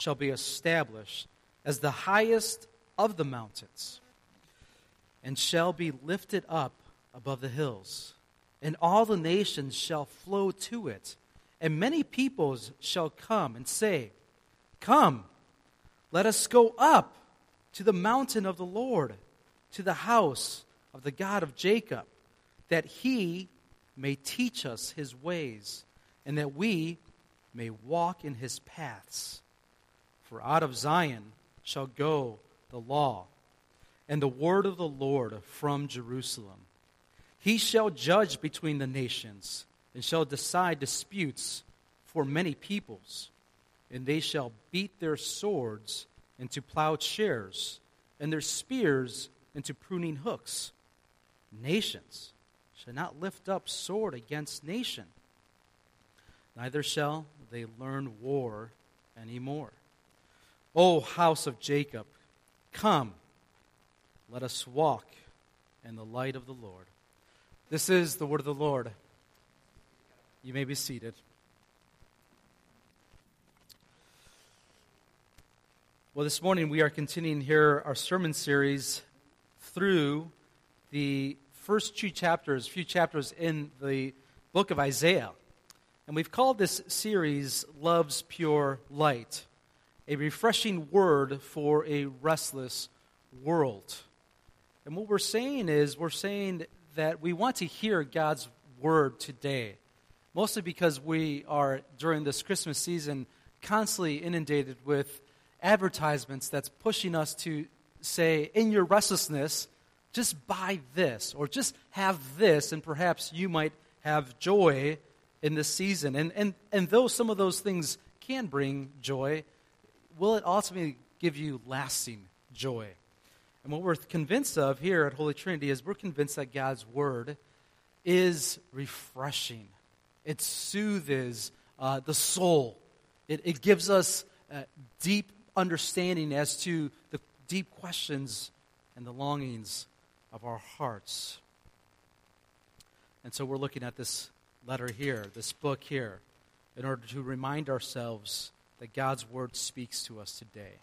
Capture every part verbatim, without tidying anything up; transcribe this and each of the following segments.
shall be established as the highest of the mountains, and shall be lifted up above the hills, and all the nations shall flow to it, and many peoples shall come and say, Come, let us go up to the mountain of the Lord, to the house of the God of Jacob, that he may teach us his ways, and that we may walk in his paths. For out of Zion shall go the law, and the word of the Lord from Jerusalem. He shall judge between the nations, and shall decide disputes for many peoples. And they shall beat their swords into plowshares, and their spears into pruning hooks. Nations shall not lift up sword against nation, neither shall they learn war any more. O house of Jacob, come, let us walk in the light of the Lord. This is the word of the Lord. You may be seated. Well, this morning we are continuing here our sermon series through the first two chapters, few chapters in the book of Isaiah. And we've called this series Love's Pure Light, a refreshing word for a restless world. And what we're saying is, we're saying that we want to hear God's word today, mostly because we are, during this Christmas season, constantly inundated with advertisements that's pushing us to say, in your restlessness, just buy this, or just have this, and perhaps you might have joy in this season. And, and, and though some of those things can bring joy, will it ultimately give you lasting joy? And what we're convinced of here at Holy Trinity is we're convinced that God's Word is refreshing. It soothes uh, the soul. It, it gives us uh, deep understanding as to the deep questions and the longings of our hearts. And so we're looking at this letter here, this book here, in order to remind ourselves that God's Word speaks to us today.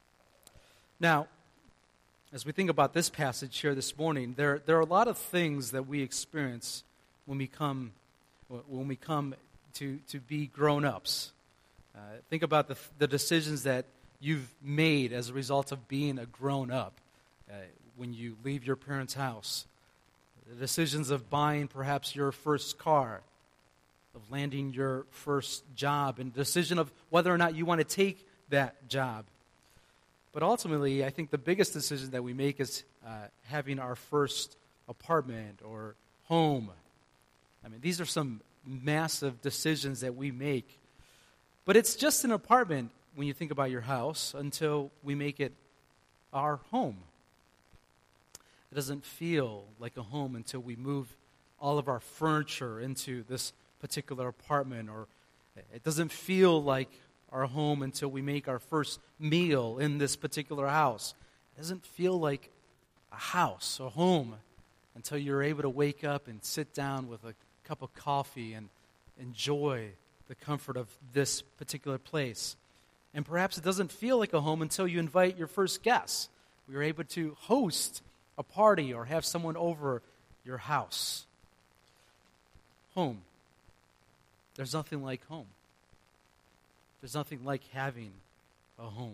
Now, as we think about this passage here this morning, there, there are a lot of things that we experience when we come, when we come to, to be grown-ups. Uh, think about the, the decisions that you've made as a result of being a grown-up uh, when you leave your parents' house. The decisions of buying perhaps your first car, of landing your first job, and the decision of whether or not you want to take that job. But ultimately, I think the biggest decision that we make is uh, having our first apartment or home. I mean, these are some massive decisions that we make. But it's just an apartment when you think about your house until we make it our home. It doesn't feel like a home until we move all of our furniture into this particular apartment, or it doesn't feel like our home until we make our first meal in this particular house. It doesn't feel like a house, a home, until you're able to wake up and sit down with a cup of coffee and enjoy the comfort of this particular place. And perhaps it doesn't feel like a home until you invite your first guests. You're able to host a party or have someone over your house. Home. There's nothing like home. There's nothing like having a home.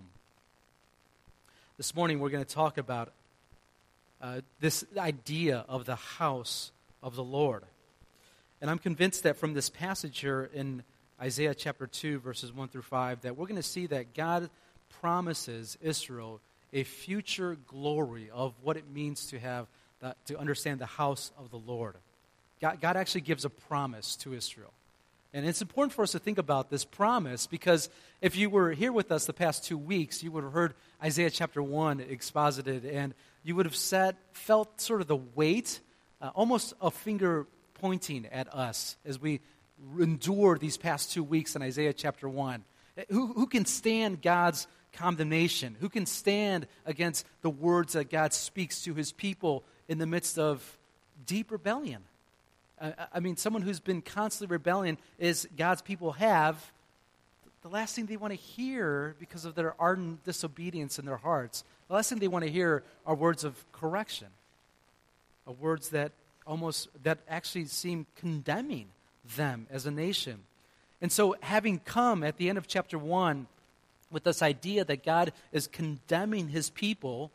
This morning we're going to talk about uh, this idea of the house of the Lord. And I'm convinced that from this passage here in Isaiah chapter two, verses one through five, that we're going to see that God promises Israel a future glory of what it means to have, the, to understand the house of the Lord. God, God actually gives a promise to Israel. And it's important for us to think about this promise, because if you were here with us the past two weeks, you would have heard Isaiah chapter one exposited, and you would have sat, felt sort of the weight, uh, almost a finger pointing at us as we endure these past two weeks in Isaiah chapter one. Who, who can stand God's condemnation? Who can stand against the words that God speaks to his people in the midst of deep rebellion? I mean, someone who's been constantly rebelling is God's people have the last thing they want to hear, because of their ardent disobedience in their hearts, the last thing they want to hear are words of correction, are words that almost, that actually seem condemning them as a nation. And so having come at the end of chapter one with this idea that God is condemning his people,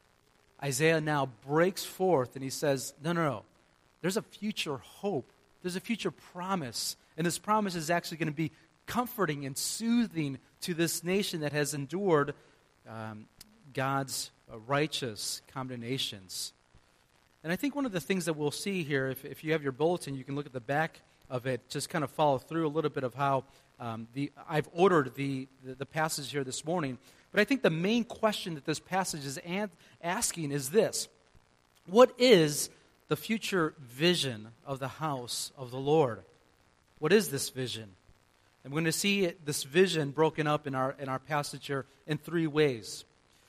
Isaiah now breaks forth and he says, no, no, no, there's a future hope. There's a future promise. And this promise is actually going to be comforting and soothing to this nation that has endured um, God's uh, righteous condemnations. And I think one of the things that we'll see here, if, if you have your bulletin, you can look at the back of it, just kind of follow through a little bit of how um, the I've ordered the, the, the passage here this morning. But I think the main question that this passage is an- asking is this: what is the future vision of the house of the Lord? What is this vision? And we're going to see it, this vision broken up in our in our passage here in three ways.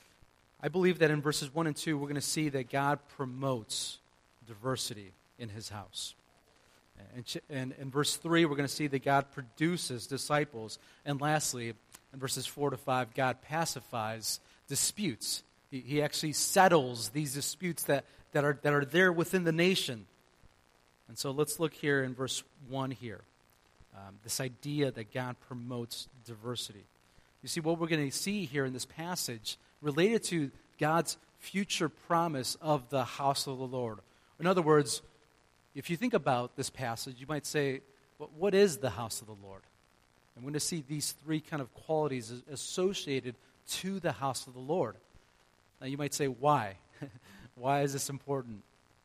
I believe that in verses one and two, we're going to see that God promotes diversity in his house. And in, in verse three, we're going to see that God produces disciples. And lastly, in verses four to five, God pacifies disputes. He, he actually settles these disputes that, that, are, that are there within the nation. And so let's look here in verse one here. Um, this idea that God promotes diversity. You see, what we're going to see here in this passage related to God's future promise of the house of the Lord. In other words, if you think about this passage, you might say, well, what is the house of the Lord? And we're going to see these three kind of qualities associated to the house of the Lord. Now you might say, why? Why is this important?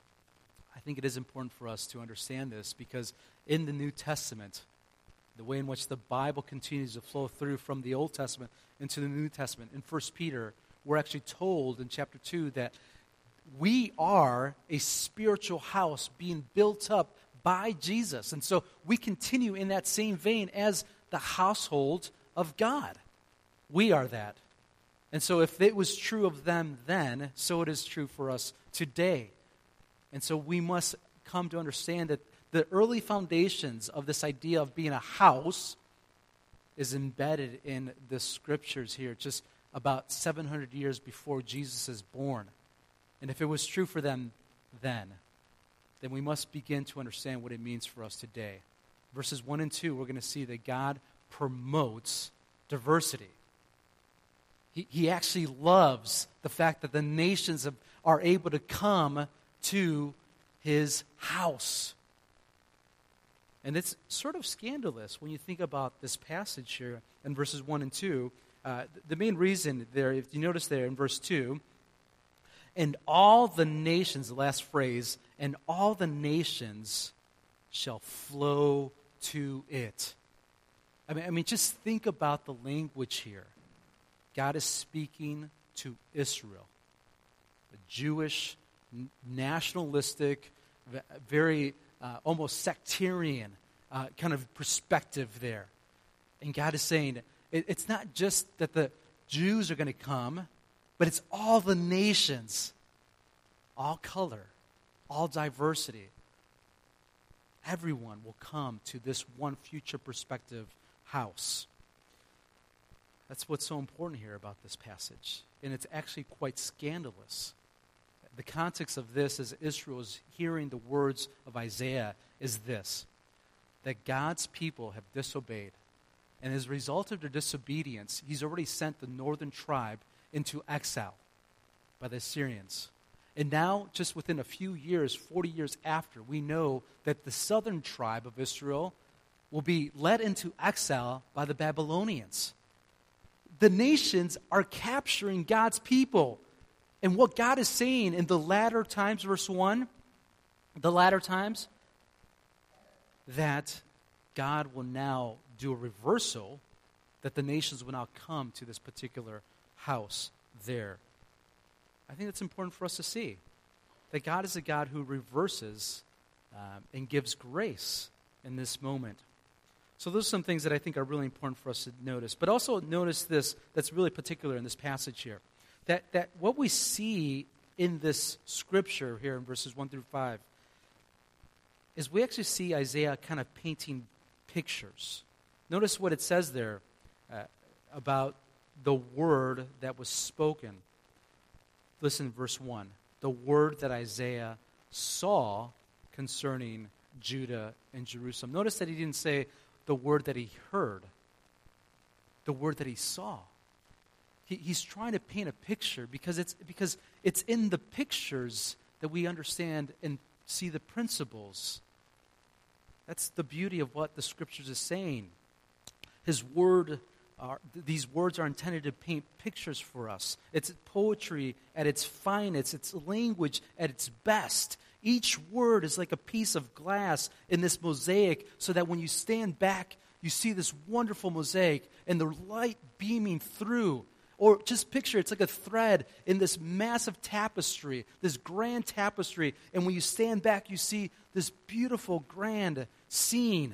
I think it is important for us to understand this because in the New Testament, the way in which the Bible continues to flow through from the Old Testament into the New Testament, in First Peter, we're actually told in chapter two that we are a spiritual house being built up by Jesus. And so we continue in that same vein as the household of God. We are that. And so if it was true of them then, so it is true for us today. And so we must come to understand that the early foundations of this idea of being a house is embedded in the scriptures here, just about seven hundred years before Jesus is born. And if it was true for them then, then we must begin to understand what it means for us today. Verses one and two, we're going to see that God promotes diversity. He, he actually loves the fact that the nations have, are able to come to his house. And it's sort of scandalous when you think about this passage here in verses one and two. Uh, the main reason there, if you notice there in verse two, and all the nations, the last phrase, and all the nations shall flow to it. I mean, I mean, just think about the language here. God is speaking to Israel, a Jewish, n- nationalistic, v- very uh, almost sectarian uh, kind of perspective there. And God is saying, it, it's not just that the Jews are going to come, but it's all the nations, all color, all diversity. Everyone will come to this one future perspective house. That's what's so important here about this passage. And it's actually quite scandalous. The context of this, as Israel is hearing the words of Isaiah, is this: that God's people have disobeyed. And as a result of their disobedience, he's already sent the northern tribe into exile by the Assyrians. And now, just within a few years, forty years after, we know that the southern tribe of Israel will be led into exile by the Babylonians. The nations are capturing God's people. And what God is saying in the latter times, verse one, the latter times, that God will now do a reversal, that the nations will now come to this particular house there. I think it's important for us to see that God is a God who reverses um, and gives grace in this moment. So those are some things that I think are really important for us to notice. But also notice this that's really particular in this passage here. That, that what we see in this scripture here in verses one through five is we actually see Isaiah kind of painting pictures. Notice what it says there uh, about the word that was spoken. Listen, verse one. The word that Isaiah saw concerning Judah and Jerusalem. Notice that he didn't say the word that he heard, the word that he saw. He, he's trying to paint a picture because it's because it's in the pictures that we understand and see the principles. That's the beauty of what the Scriptures is saying. His word, are, these words are intended to paint pictures for us. It's poetry at its finest. It's language at its best. Each word is like a piece of glass in this mosaic so that when you stand back, you see this wonderful mosaic and the light beaming through. Or just picture it's like a thread in this massive tapestry, this grand tapestry. And when you stand back, you see this beautiful, grand scene.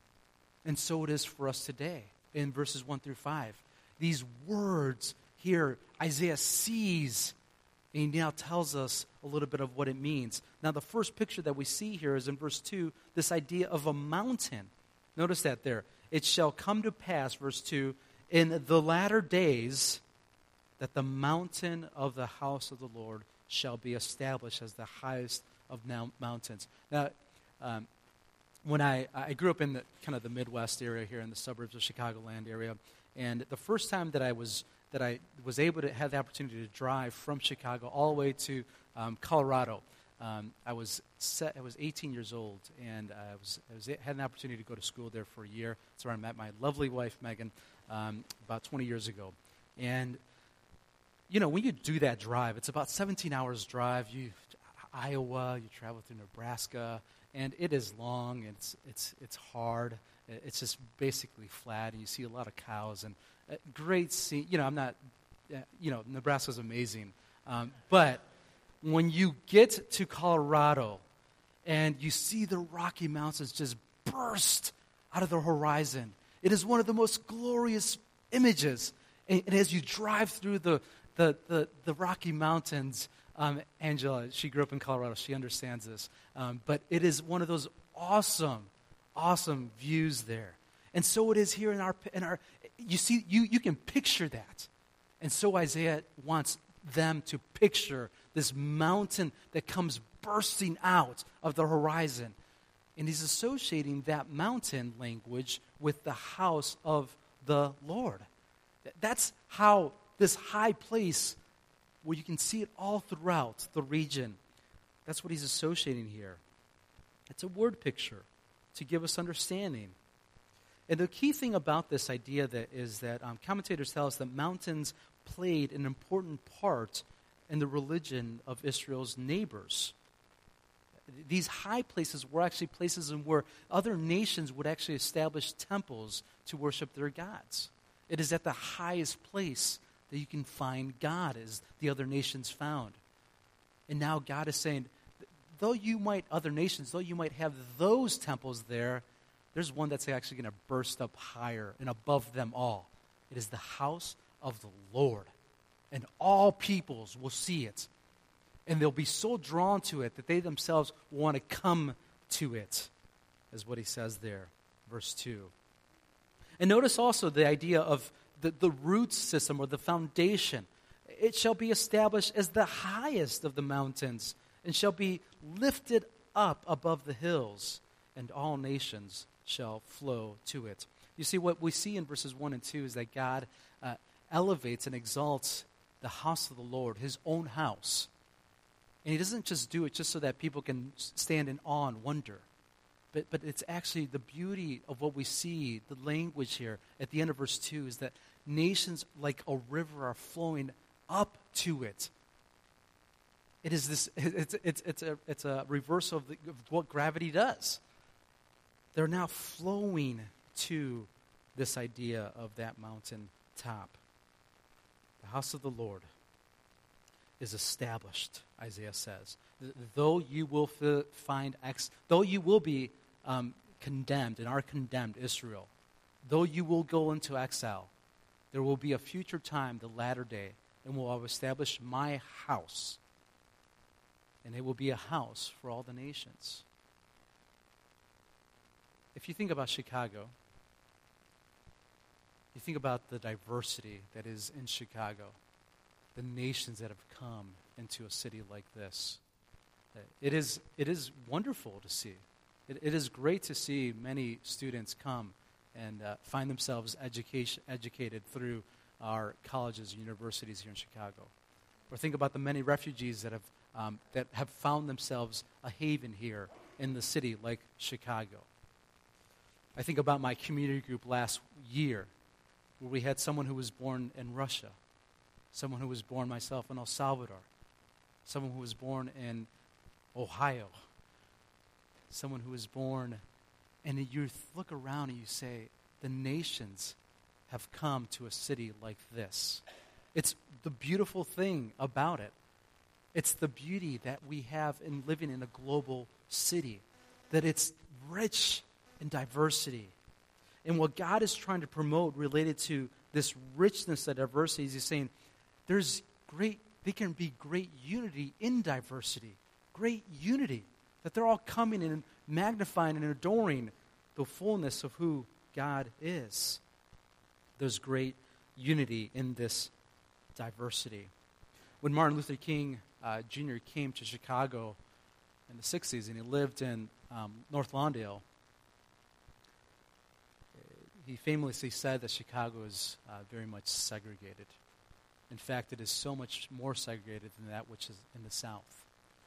And so it is for us today in verses one through five. These words here, Isaiah sees, and he now tells us a little bit of what it means. Now, the first picture that we see here is in verse two, this idea of a mountain. Notice that there. It shall come to pass, verse two, in the latter days that the mountain of the house of the Lord shall be established as the highest of now mountains. Now, um, when I, I grew up in the, kind of the Midwest area here in the suburbs of Chicagoland area, and the first time that I was that I was able to have the opportunity to drive from Chicago all the way to um, Colorado, um, I was set, I was eighteen years old, and I was, I was had an opportunity to go to school there for a year. That's where I met my lovely wife Megan um, about twenty years ago, and you know, when you do that drive, it's about seventeen hours drive. You Iowa, you travel through Nebraska, and it is long. It's it's it's hard. It's just basically flat, and you see a lot of cows and uh, great scene. You know, I'm not. Uh, you know, Nebraska's amazing, um, but when you get to Colorado, and you see the Rocky Mountains just burst out of the horizon, it is one of the most glorious images. And, and as you drive through the The, the, the Rocky Mountains, um, Angela, she grew up in Colorado. She understands this. Um, but it is one of those awesome, awesome views there. And so it is here in our, in our you see, you, you can picture that. And so Isaiah wants them to picture this mountain that comes bursting out of the horizon. And he's associating that mountain language with the house of the Lord. That's how this high place where you can see it all throughout the region. That's what he's associating here. It's a word picture to give us understanding. And the key thing about this idea that is that um, commentators tell us that mountains played an important part in the religion of Israel's neighbors. These high places were actually places in where other nations would actually establish temples to worship their gods. It is at the highest place that you can find God as the other nations found. And now God is saying, though you might, other nations, though you might have those temples there, there's one that's actually going to burst up higher and above them all. It is the house of the Lord. And all peoples will see it. And they'll be so drawn to it that they themselves want to come to it, is what he says there, verse two. And notice also the idea of The, the root system or the foundation. It shall be established as the highest of the mountains and shall be lifted up above the hills, and all nations shall flow to it. You see, what we see in verses one and two is that God uh, elevates and exalts the house of the Lord, his own house. And he doesn't just do it just so that people can stand in awe and wonder. But, but it's actually the beauty of what we see, the language here at the end of verse two, is that nations like a river are flowing up to it. It is this. It's it's it's a it's a reversal of, the, of what gravity does. They're now flowing to this idea of that mountain top. The house of the Lord is established, Isaiah says. Though you will f- find ex, though you will be um, condemned and are condemned, Israel, though you will go into exile, there will be a future time, the latter day, and will establish my house, and it will be a house for all the nations. If you think about Chicago, You think about the diversity that is in Chicago, the nations that have come into a city like this. It is, it is wonderful to see. It, it is great to see many students come and uh, find themselves education, educated through our colleges and universities here in Chicago. Or think about the many refugees that have, um, that have found themselves a haven here in the city like Chicago. I think about my community group last year, where we had someone who was born in Russia, someone who was born myself in El Salvador, someone who was born in Ohio, someone who was born, and you look around and you say, the nations have come to a city like this. It's the beautiful thing about it. It's the beauty that we have in living in a global city, that it's rich in diversity. And what God is trying to promote related to this richness of diversity is He's saying there's great, there can be great unity in diversity. Great unity. That they're all coming and magnifying and adoring the fullness of who God is. There's great unity in this diversity. When Martin Luther King uh, Junior came to Chicago in the sixties and he lived in um, North Lawndale, he famously said that Chicago is uh, very much segregated. In fact, it is so much more segregated than that which is in the South.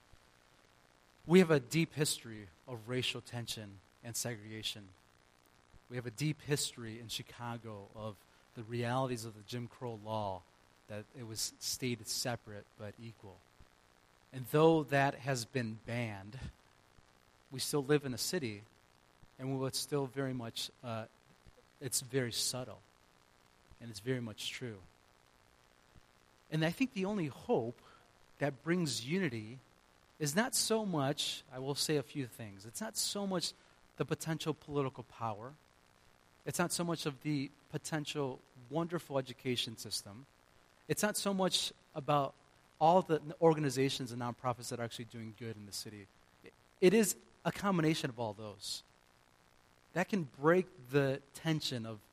We have a deep history of racial tension and segregation. We have a deep history in Chicago of the realities of the Jim Crow law, that it was stated separate but equal. And though that has been banned, we still live in a city, and it's still very much, uh, it's very subtle, and it's very much true. And I think the only hope that brings unity is not so much, I will say a few things, it's not so much the potential political power. It's not so much of the potential wonderful education system. It's not so much about all the organizations and nonprofits that are actually doing good in the city. It is a combination of all those. That can break the tension of,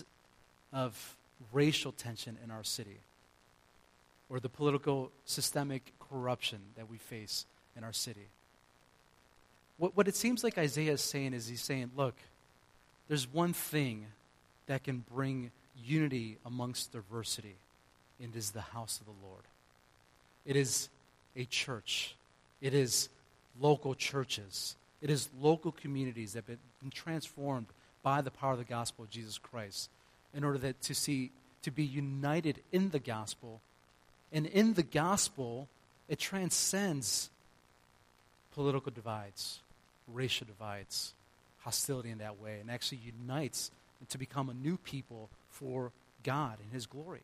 of racial tension in our city, or the political systemic corruption that we face in our city. What, what it seems like Isaiah is saying is he's saying, look, there's one thing that can bring unity amongst diversity, and it is the house of the Lord. It is a church. It is local churches. It is local communities that have been transformed by the power of the gospel of Jesus Christ in order that to see, to be united in the gospel. And in the gospel, it transcends political divides, racial divides, hostility in that way, and actually unites to become a new people for God and His glory.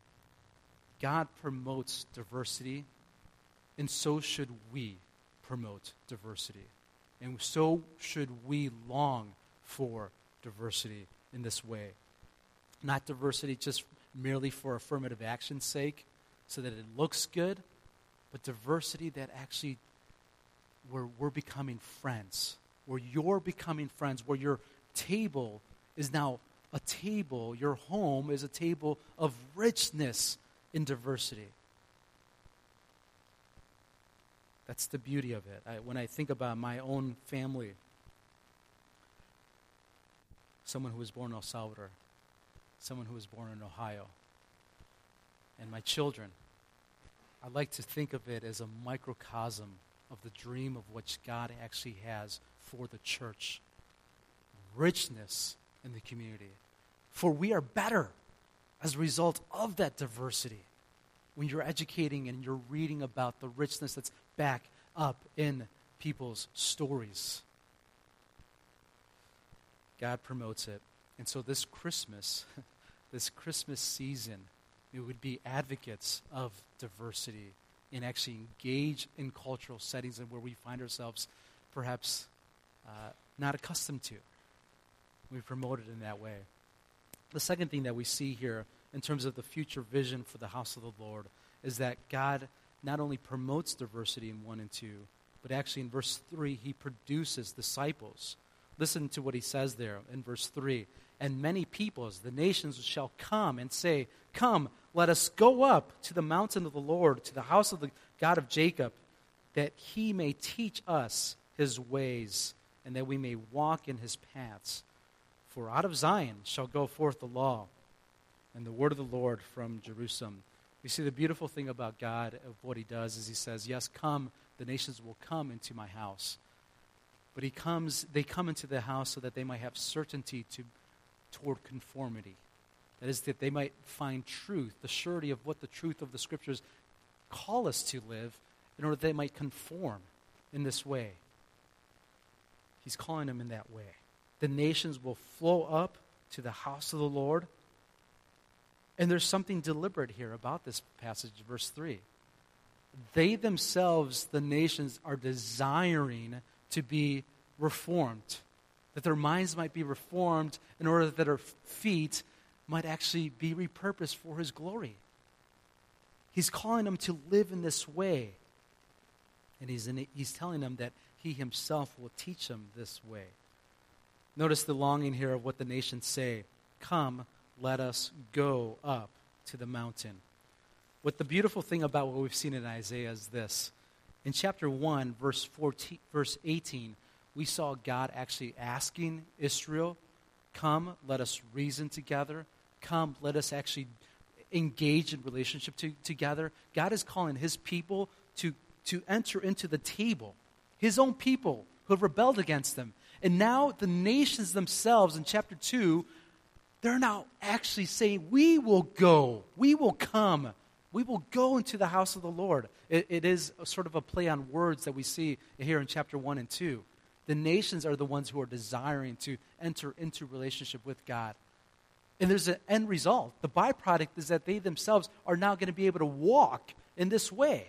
God promotes diversity, and so should we promote diversity. And so should we long for diversity in this way. Not diversity just merely for affirmative action's sake, so that it looks good, but diversity that actually where we're becoming friends, where you're becoming friends, where your table is now a table, your home is a table of richness in diversity. That's the beauty of it. I, when I think about my own family, someone who was born in El Salvador, someone who was born in Ohio, and my children, I like to think of it as a microcosm of the dream of what God actually has for the church. Richness in the community. For we are better as a result of that diversity. When you're educating and you're reading about the richness that's back up in people's stories. God promotes it. And so this Christmas, this Christmas season, it would be advocates of diversity and actually engage in cultural settings and where we find ourselves perhaps uh, not accustomed to. We promote it in that way. The second thing that we see here in terms of the future vision for the house of the Lord is that God not only promotes diversity in one and two, but actually in verse three, He produces disciples. Listen to what He says there in verse three. and many peoples, the nations shall come and say, Come, let us go up to the mountain of the Lord, to the house of the God of Jacob, that he may teach us his ways, and that we may walk in his paths. For out of Zion shall go forth the law, and the word of the Lord from Jerusalem. We see the beautiful thing about God, of what he does, is he says, yes, come, the nations will come into my house. But he comes, they come into the house so that they might have certainty to, toward conformity. That is, that they might find truth, the surety of what the truth of the Scriptures call us to live, in order that they might conform in this way. He's calling them in that way. The nations will flow up to the house of the Lord. And there's something deliberate here about this passage, verse three. They themselves, the nations, are desiring to be reformed, that their minds might be reformed in order that their feet might actually be repurposed for his glory. He's calling them to live in this way. And he's, in, he's telling them that he himself will teach them this way. Notice the longing here of what the nations say. Come, let us go up to the mountain. What the beautiful thing about what we've seen in Isaiah is this. In chapter one, verse fourteen, verse eighteen, we saw God actually asking Israel, come, let us reason together. Come, let us actually engage in relationship to, together. God is calling his people to, to enter into the table, his own people who have rebelled against him. And now the nations themselves in chapter two, they're now actually saying, we will go, we will come, we will go into the house of the Lord. It, it is a sort of a play on words that we see here in chapter one and two. The nations are the ones who are desiring to enter into relationship with God. And there's an end result. The byproduct is that they themselves are now going to be able to walk in this way.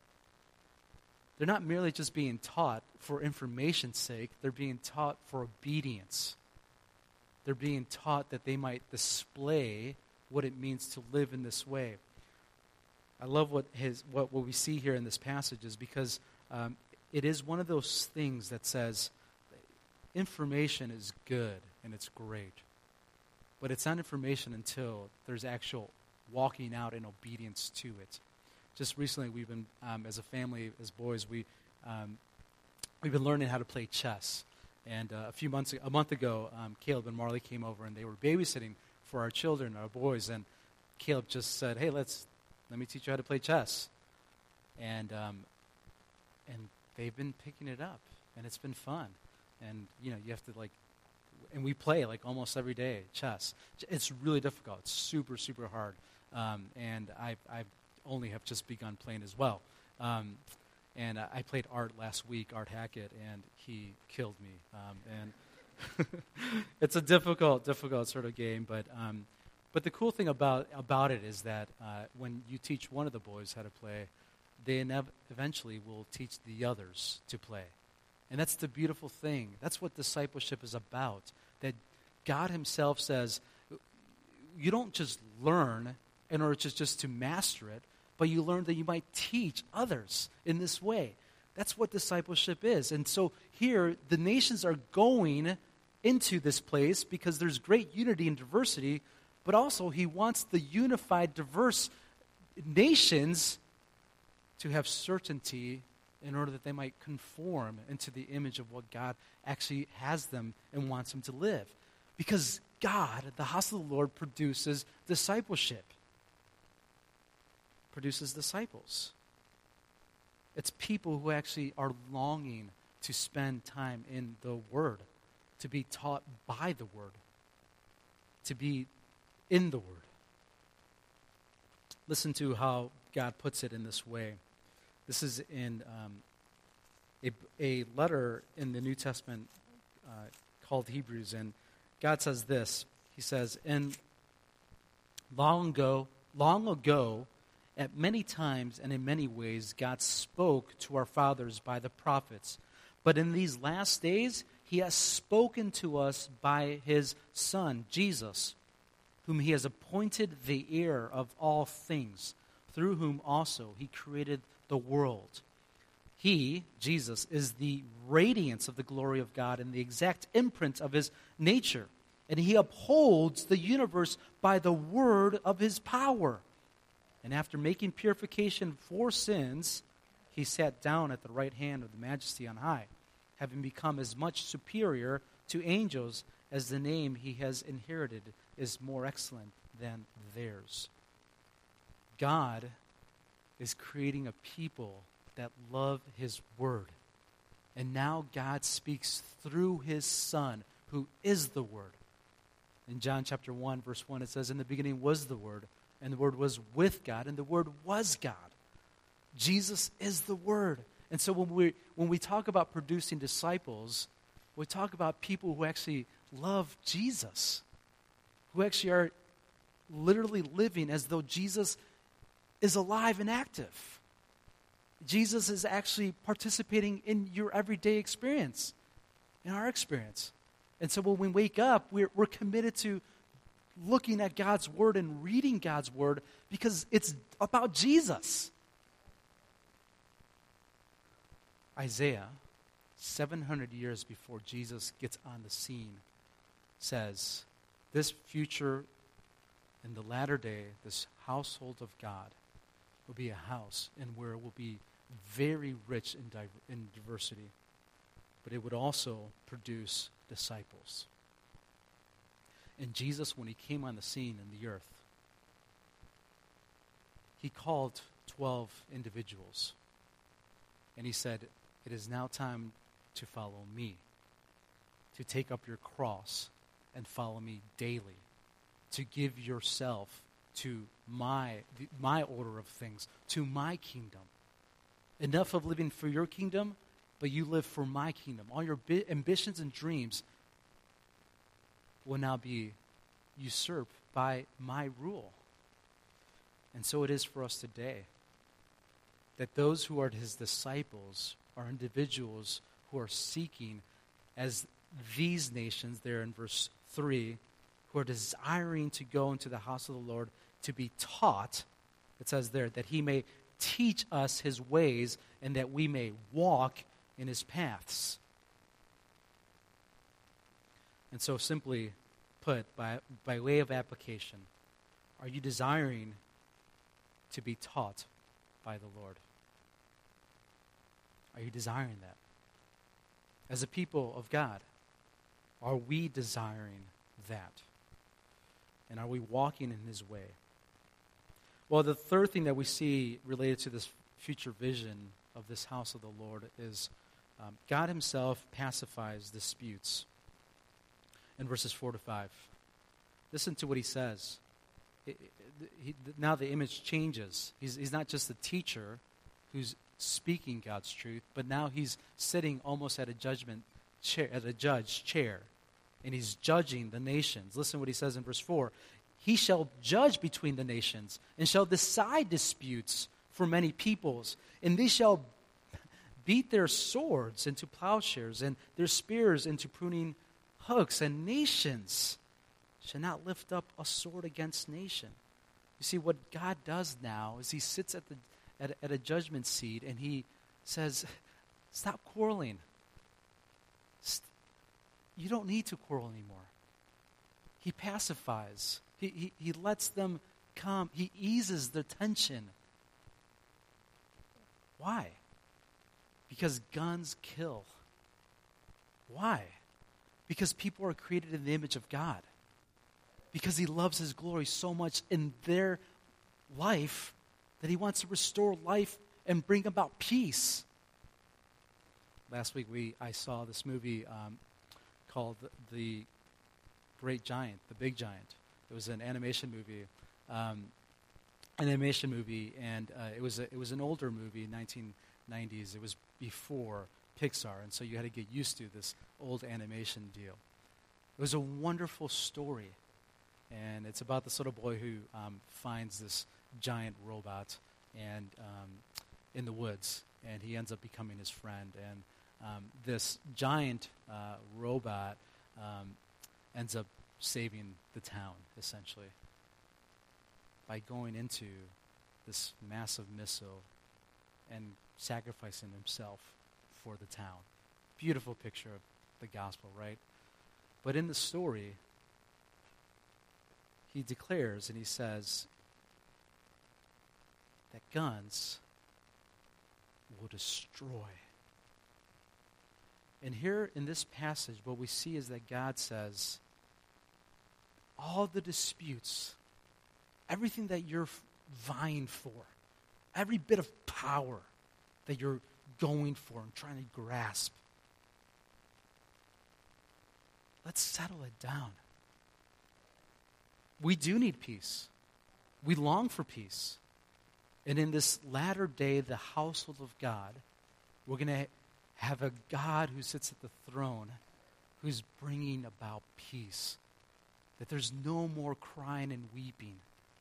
They're not merely just being taught for information's sake. They're being taught for obedience. They're being taught that they might display what it means to live in this way. I love what his what, what we see here in this passage is because um, it is one of those things that says information is good and it's great. But it's not information until there's actual walking out in obedience to it. Just recently, we've been, um, as a family, as boys, we, um, we've been learning how to play chess. And uh, a few months, a month ago, um, Caleb and Marley came over, and they were babysitting for our children, our boys. And Caleb just said, "Hey, let's let me teach you how to play chess." And um, and they've been picking it up, and it's been fun. And you know, you have to like, and we play like almost every day chess. It's really difficult. It's super, super hard. Um, and I, I only have just begun playing as well. Um, and uh, I played Art last week, Art Hackett, and he killed me. Um, and it's a difficult, difficult sort of game. But um, but the cool thing about about it is that uh, when you teach one of the boys how to play, they inev- eventually will teach the others to play. And that's the beautiful thing. That's what discipleship is about. That God himself says, you don't just learn in order to just to master it, but you learn that you might teach others in this way. That's what discipleship is. And so here, the nations are going into this place because there's great unity and diversity, but also he wants the unified, diverse nations to have certainty in order that they might conform into the image of what God actually has them and wants them to live. Because God, the house of the Lord, produces discipleship. Produces disciples. It's people who actually are longing to spend time in the Word, to be taught by the Word, to be in the Word. Listen to how God puts it in this way. This is in um, a, a letter in the New Testament uh, called Hebrews, and God says this. He says, "And long ago, long ago, at many times and in many ways, God spoke to our fathers by the prophets. But in these last days, he has spoken to us by his Son, Jesus, whom he has appointed the heir of all things, through whom also he created the world. He, Jesus, is the radiance of the glory of God and the exact imprint of his nature, and he upholds the universe by the word of his power. And after making purification for sins, he sat down at the right hand of the Majesty on high, having become as much superior to angels as the name he has inherited is more excellent than theirs. God is creating a people that love his word. And now God speaks through his Son, who is the Word. In John chapter one, verse one, it says, "In the beginning was the Word, and the Word was with God, and the Word was God." Jesus is the Word. And so when we when we talk about producing disciples, we talk about people who actually love Jesus, who actually are literally living as though Jesus is alive and active. Jesus is actually participating in your everyday experience, in our experience. And so when we wake up, we're, we're committed to looking at God's Word and reading God's Word because it's about Jesus. Isaiah, seven hundred years before Jesus gets on the scene, says, this future in the latter day, this household of God will be a house and where it will be very rich in, diver- in diversity, but it would also produce disciples. And Jesus, when he came on the scene in the earth, he called twelve individuals. And he said, it is now time to follow me, to take up your cross and follow me daily, to give yourself to my, my order of things, to my kingdom. Enough of living for your kingdom, but you live for my kingdom. All your bi- ambitions and dreams will now be usurped by my rule. And so it is for us today, that those who are his disciples are individuals who are seeking, as these nations there in verse three, who are desiring to go into the house of the Lord to be taught, it says there, that he may teach us his ways and that we may walk in his paths. And so simply put, by, by way of application, are you desiring to be taught by the Lord? Are you desiring that? As a people of God, are we desiring that? And are we walking in his way? Well, the third thing that we see related to this future vision of this house of the Lord is um, God himself pacifies disputes. In verses four to five. Listen to what he says. It, it, he, now the image changes. He's, he's not just the teacher who's speaking God's truth, but now he's sitting almost at a judgment chair, at a judge chair, and he's judging the nations. Listen to what he says in verse four. He shall judge between the nations and shall decide disputes for many peoples, and they shall beat their swords into plowshares and their spears into pruning hooks, and nations shall not lift up a sword against nation. You see, what God does now is he sits at the at, at a judgment seat and he says, stop quarreling. St- you don't need to quarrel anymore. He pacifies. He, he, he lets them come. He eases the tension. Why? Because guns kill. Why? Because people are created in the image of God. Because he loves his glory so much in their life that he wants to restore life and bring about peace. Last week we I saw this movie um, called The Great Giant, The Big Giant. It was an animation movie, um, an animation movie, and uh, it was a, it was an older movie, nineteen nineties. It was before Pixar, and so you had to get used to this old animation deal. It was a wonderful story, and it's about this little boy who um, finds this giant robot and um, in the woods, and he ends up becoming his friend. And um, this giant uh, robot um, ends up saving the town, essentially, by going into this massive missile and sacrificing himself for the town. Beautiful picture of the gospel, right? But in the story, he declares and he says that guns will destroy. And here in this passage, what we see is that God says, all the disputes, everything that you're vying for, every bit of power that you're going for and trying to grasp, let's settle it down. We do need peace. We long for peace. And in this latter day, the household of God, we're going to have a God who sits at the throne, who's bringing about peace. That there's no more crying and weeping.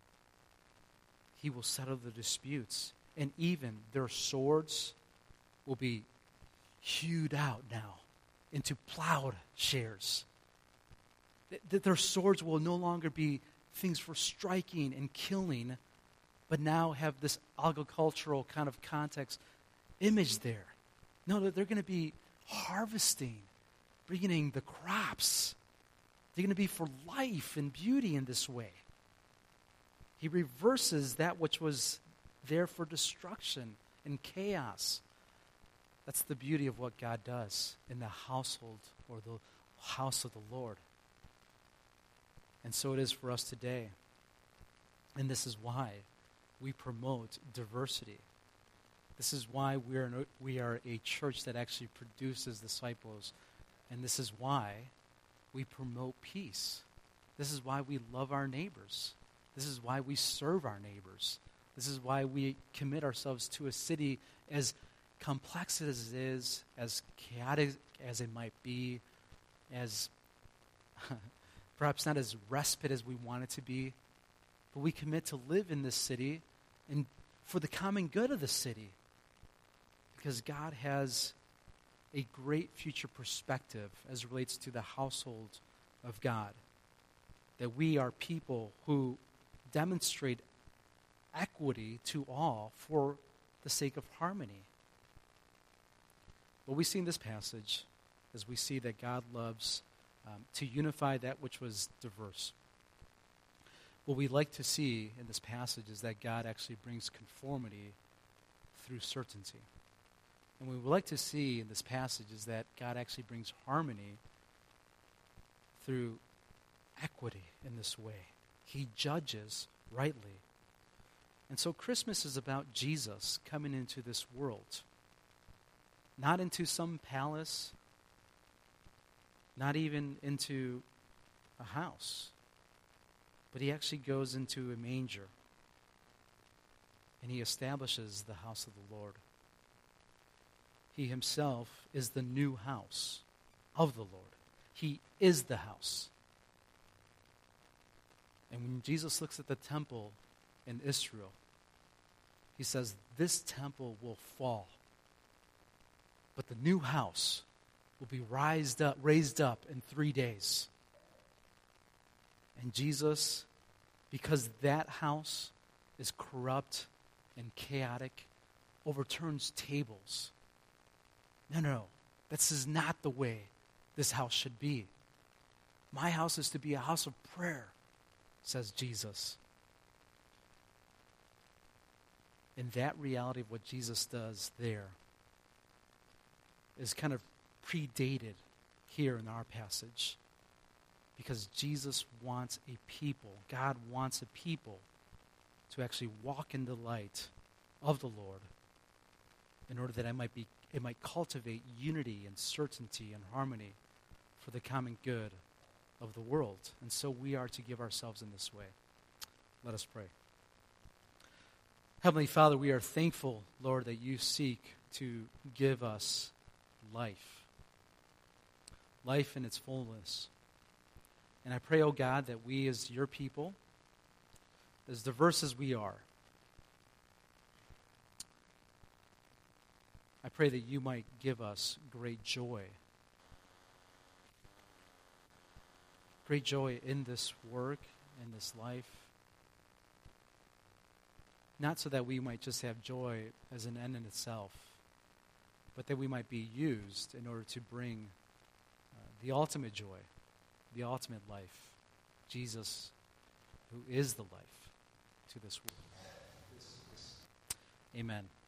He will settle the disputes. And even their swords will be hewed out now into plowshares. That their swords will no longer be things for striking and killing, but now have this agricultural kind of context image there. No, they're going to be harvesting, bringing in the crops. They're going to be for life and beauty in this way. He reverses that which was there for destruction and chaos. That's the beauty of what God does in the household or the house of the Lord. And so it is for us today. And this is why we promote diversity. This is why we are, we are a church that actually produces disciples. And this is why we promote peace. This is why we love our neighbors. This is why we serve our neighbors. This is why we commit ourselves to a city as complex as it is, as chaotic as it might be, as perhaps not as respite as we want it to be, but we commit to live in this city and for the common good of the city, because God has a great future perspective as it relates to the household of God, that we are people who demonstrate equity to all for the sake of harmony. What we see in this passage is we see that God loves um, to unify that which was diverse. What we like to see in this passage is that God actually brings conformity through certainty. And what we would like to see in this passage is that God actually brings harmony through equity in this way. He judges rightly. And so Christmas is about Jesus coming into this world. Not into some palace, not even into a house, but he actually goes into a manger and he establishes the house of the Lord. He himself is the new house of the Lord. He is the house. And when Jesus looks at the temple in Israel, he says, this temple will fall, but the new house will be raised up, raised up in three days. And Jesus, because that house is corrupt and chaotic, overturns tables. No, no, this is not the way this house should be. My house is to be a house of prayer, says Jesus. And that reality of what Jesus does there is kind of predated here in our passage. Because Jesus wants a people, God wants a people to actually walk in the light of the Lord in order that it might be, it might cultivate unity and certainty and harmony for the common good of the world. And so we are to give ourselves in this way. Let us pray. Heavenly Father, we are thankful, Lord, that you seek to give us life. Life in its fullness. And I pray, oh God, that we as your people, as diverse as we are, I pray that you might give us great joy. Great joy in this work, in this life. Not so that we might just have joy as an end in itself, but that we might be used in order to bring uh, the ultimate joy, the ultimate life, Jesus who is the life to this world. Amen.